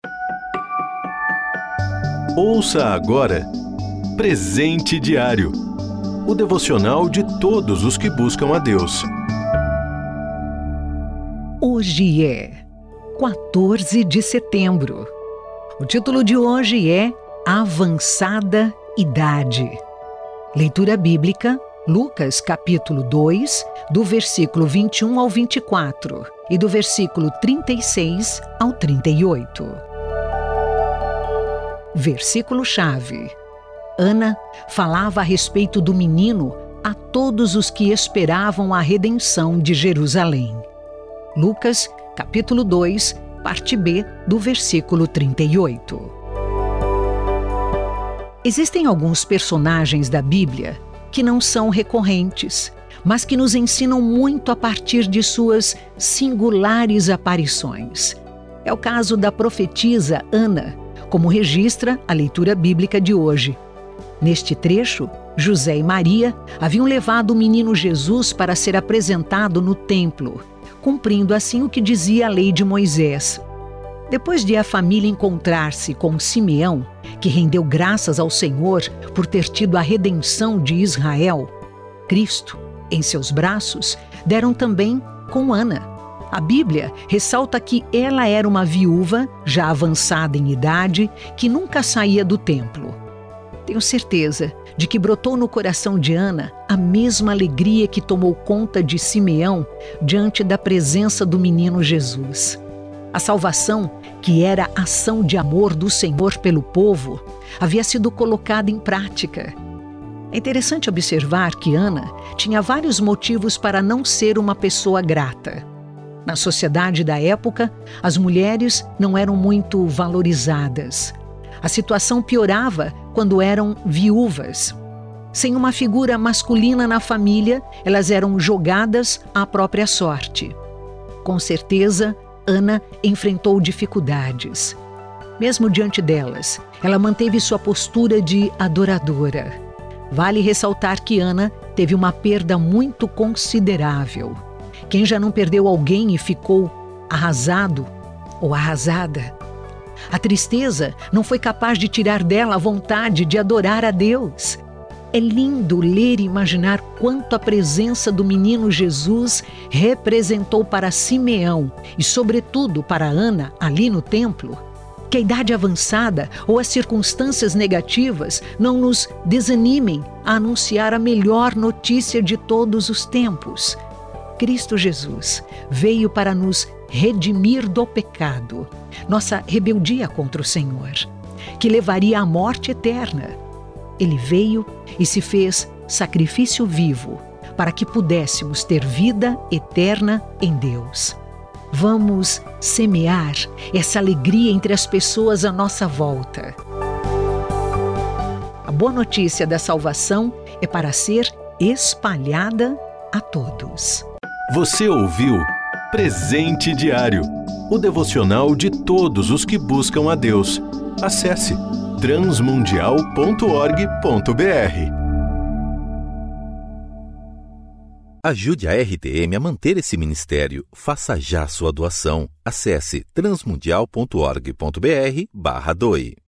Ouça agora Presente Diário, o devocional de todos os que buscam a Deus. Hoje é 14 de setembro. O título de hoje é Avançada Idade. Leitura bíblica, Lucas capítulo 2, do versículo 21 ao 24 e do versículo 36 ao 38. Versículo-chave. Ana falava a respeito do menino a todos os que esperavam a redenção de Jerusalém. Lucas, capítulo 2, parte B, do versículo 38. Existem alguns personagens da Bíblia que não são recorrentes, mas que nos ensinam muito a partir de suas singulares aparições. É o caso da profetisa Ana, como registra a leitura bíblica de hoje. Neste trecho, José e Maria haviam levado o menino Jesus para ser apresentado no templo, cumprindo assim o que dizia a lei de Moisés. Depois de a família encontrar-se com Simeão, que rendeu graças ao Senhor por ter tido a redenção de Israel, Cristo, em seus braços, deram também com Ana. A Bíblia ressalta que ela era uma viúva, já avançada em idade, que nunca saía do templo. Tenho certeza de que brotou no coração de Ana a mesma alegria que tomou conta de Simeão diante da presença do menino Jesus. A salvação, que era a ação de amor do Senhor pelo povo, havia sido colocada em prática. É interessante observar que Ana tinha vários motivos para não ser uma pessoa grata. Na sociedade da época, as mulheres não eram muito valorizadas. A situação piorava quando eram viúvas. Sem uma figura masculina na família, elas eram jogadas à própria sorte. Com certeza, Ana enfrentou dificuldades. Mesmo diante delas, ela manteve sua postura de adoradora. Vale ressaltar que Ana teve uma perda muito considerável. Quem já não perdeu alguém e ficou arrasado ou arrasada? A tristeza não foi capaz de tirar dela a vontade de adorar a Deus. É lindo ler e imaginar quanto a presença do menino Jesus representou para Simeão e, sobretudo, para Ana, ali no templo. Que a idade avançada ou as circunstâncias negativas não nos desanimem a anunciar a melhor notícia de todos os tempos. Cristo Jesus veio para nos redimir do pecado, nossa rebeldia contra o Senhor, que levaria à morte eterna. Ele veio e se fez sacrifício vivo para que pudéssemos ter vida eterna em Deus. Vamos semear essa alegria entre as pessoas à nossa volta. A boa notícia da salvação é para ser espalhada a todos. Você ouviu Presente Diário, o devocional de todos os que buscam a Deus. Acesse transmundial.org.br. Ajude a RTM a manter esse ministério. Faça já sua doação. Acesse transmundial.org.br/doe.